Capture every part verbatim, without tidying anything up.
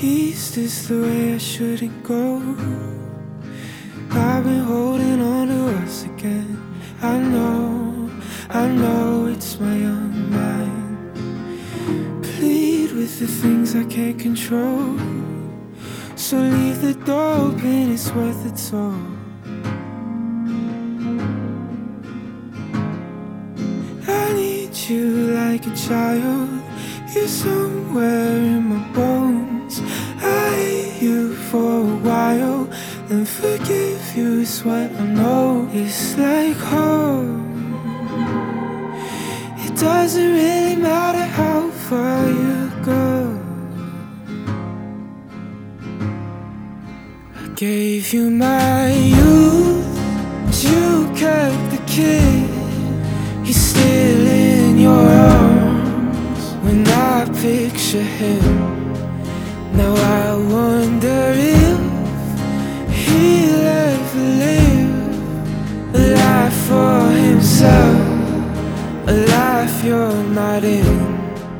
East is the way I shouldn't go. I've been holding on to us again. I know, I know it's my young mind. Plead with the things I can't control. So leave the door open, it's worth it all. I need you like a child. You're somewhere in my bones. I hate you for a while, then forgive you is what I know. It's like home. It doesn't really matter how far you go. I gave you my youth, but you kept the kid. He's still in your arms when I picture him. Now I wonder if he'll ever live a life for himself, a life you're not in.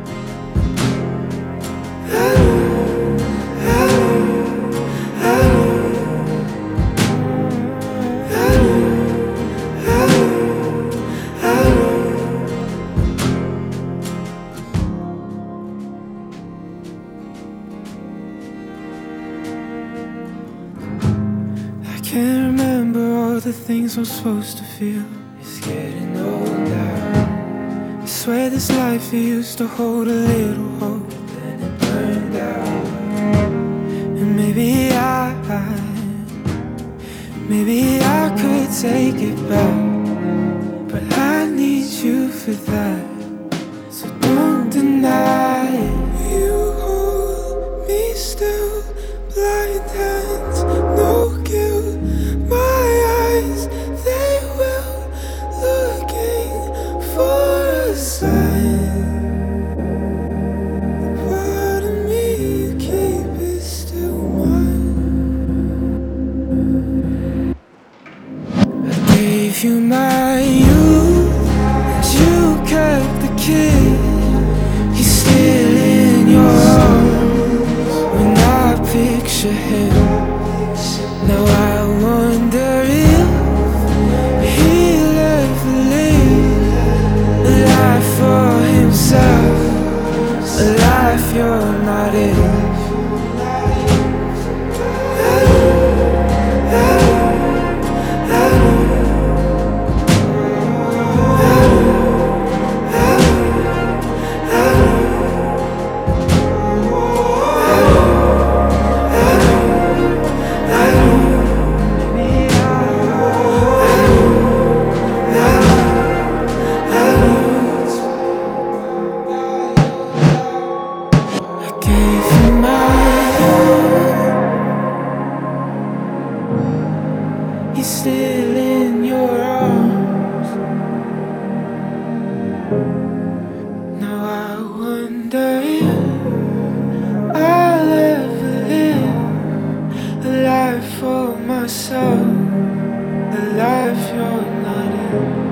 Can't remember all the things I'm supposed to feel. It's getting old now. I swear this life it used to hold a little hope, then it burned out. And maybe I, maybe I could take it back, but I need you for that. So don't deny it. You hold me still, blind hands, no guilt. Gave you my youth, and you kept the kid. He's still in your arms when I picture him. Now I wonder if he'll ever live a life for himself, a life you're not in. He's still in your arms. Now I wonder if I'll ever live a life for myself, a life you're not in.